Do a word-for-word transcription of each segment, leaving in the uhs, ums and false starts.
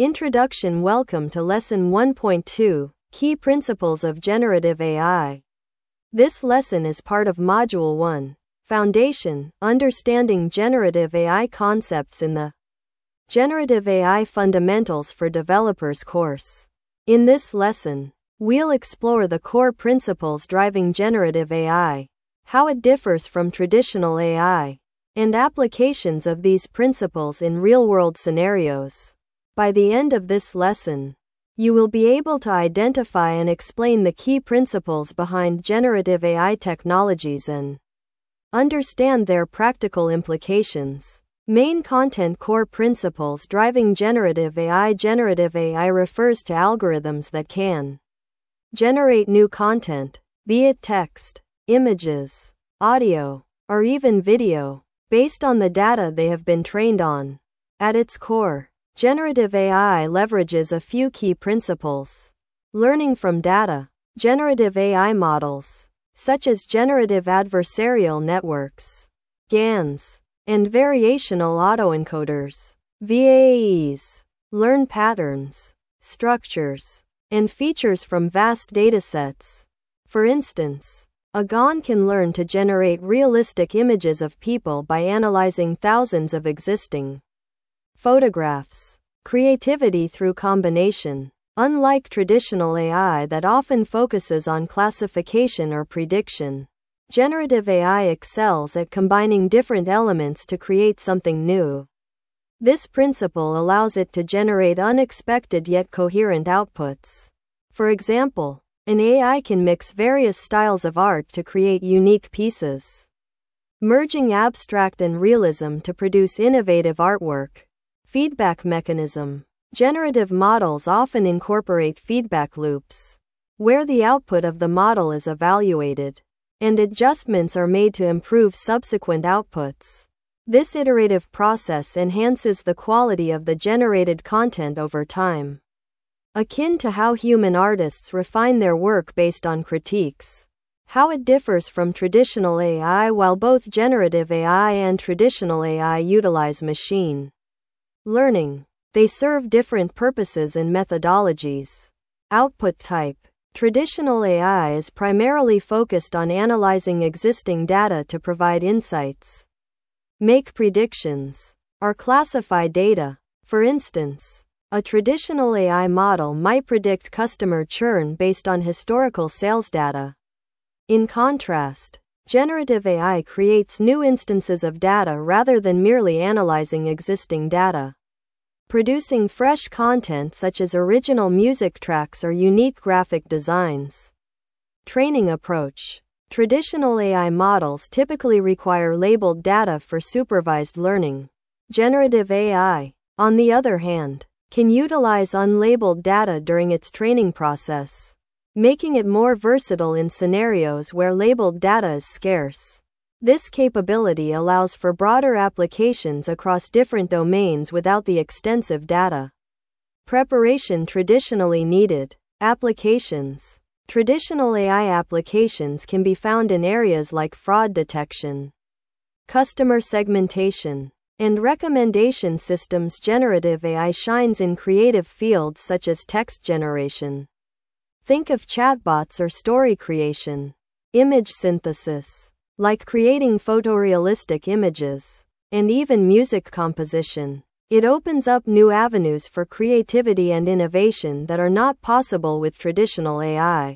Introduction. Welcome to Lesson one point two, Key Principles of Generative A I. This lesson is part of Module one, Foundation, Understanding Generative A I Concepts in the Generative A I Fundamentals for Developers course. In this lesson, we'll explore the core principles driving generative A I, how it differs from traditional A I, and applications of these principles in real-world scenarios. By the end of this lesson, you will be able to identify and explain the key principles behind generative A I technologies and understand their practical implications. Main content. Core principles driving generative A I. Generative A I refers to algorithms that can generate new content, be it text, images, audio, or even video, based on the data they have been trained on. At its core, generative A I leverages a few key principles. Learning from data. Generative A I models, such as generative adversarial networks, GANs, and variational autoencoders, V A Es, learn patterns, structures, and features from vast datasets. For instance, a GAN can learn to generate realistic images of people by analyzing thousands of existing photographs. Creativity through combination. Unlike traditional A I that often focuses on classification or prediction, generative A I excels at combining different elements to create something new. This principle allows it to generate unexpected yet coherent outputs. For example, an A I can mix various styles of art to create unique pieces, merging abstract and realism to produce innovative artwork. Feedback mechanism. Generative models often incorporate feedback loops, where the output of the model is evaluated, and adjustments are made to improve subsequent outputs. This iterative process enhances the quality of the generated content over time, akin to how human artists refine their work based on critiques. How it differs from traditional A I. While both generative A I and traditional A I utilize machine learning, they serve different purposes and methodologies. Output type. Traditional A I is primarily focused on analyzing existing data to provide insights, make predictions, or classify data. For instance, a traditional A I model might predict customer churn based on historical sales data. In contrast, generative A I creates new instances of data rather than merely analyzing existing data, producing fresh content such as original music tracks or unique graphic designs. Training approach. Traditional A I models typically require labeled data for supervised learning. Generative A I, on the other hand, can utilize unlabeled data during its training process, making it more versatile in scenarios where labeled data is scarce. This capability allows for broader applications across different domains without the extensive data preparation traditionally needed. Applications. Traditional A I applications can be found in areas like fraud detection, customer segmentation, and recommendation systems. Generative A I shines in creative fields such as text generation. Think of chatbots or story creation. Image synthesis, like creating photorealistic images, and even music composition. It opens up new avenues for creativity and innovation that are not possible with traditional A I.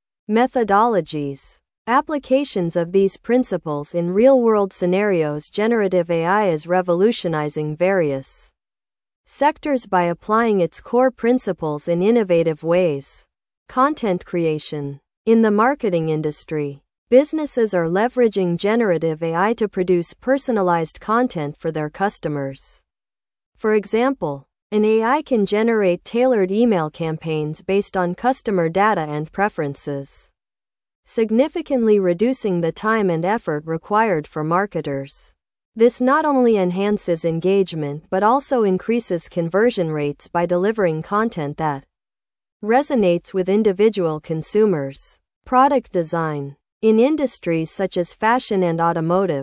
Methodologies. Applications of these principles in real-world scenarios. Generative A I is revolutionizing various sectors by applying its core principles in innovative ways. Content creation. In the marketing industry, businesses are leveraging generative A I to produce personalized content for their customers. For example, an A I can generate tailored email campaigns based on customer data and preferences, significantly reducing the time and effort required for marketers. This not only enhances engagement but also increases conversion rates by delivering content that resonates with individual consumers. Product design. In industries such as fashion and automotive,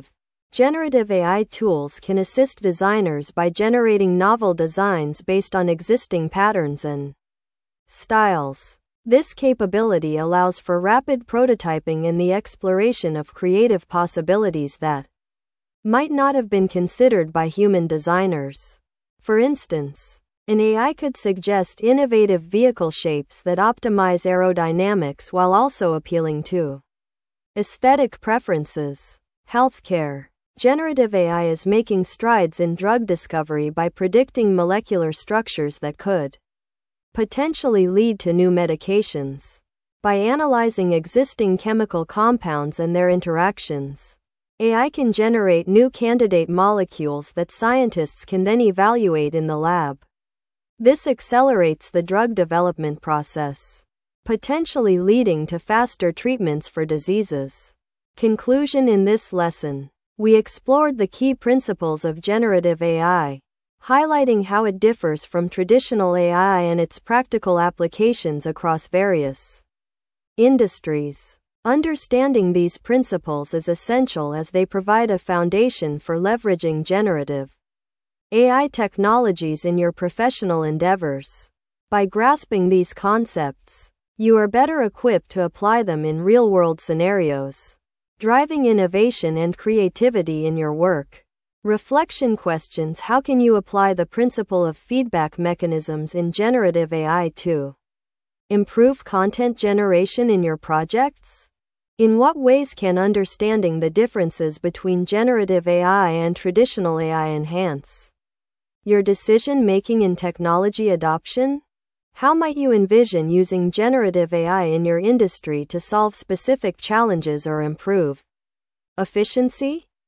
Generative A I tools can assist designers by generating novel designs based on existing patterns and styles. This capability allows for rapid prototyping and the exploration of creative possibilities that might not have been considered by human designers. For instance, an A I could suggest innovative vehicle shapes that optimize aerodynamics while also appealing to aesthetic preferences. Healthcare. Generative A I is making strides in drug discovery by predicting molecular structures that could potentially lead to new medications. By analyzing existing chemical compounds and their interactions, A I can generate new candidate molecules that scientists can then evaluate in the lab. This accelerates the drug development process, potentially leading to faster treatments for diseases. Conclusion. In this lesson, we explored the key principles of generative A I, highlighting how it differs from traditional A I and its practical applications across various industries. Understanding these principles is essential as they provide a foundation for leveraging generative A I technologies in your professional endeavors. By grasping these concepts, you are better equipped to apply them in real-world scenarios, driving innovation and creativity in your work. Reflection questions. How can you apply the principle of feedback mechanisms in generative A I to improve content generation in your projects? In what ways can understanding the differences between generative A I and traditional A I enhance your decision-making in technology adoption? How might you envision using generative A I in your industry to solve specific challenges or improve efficiency?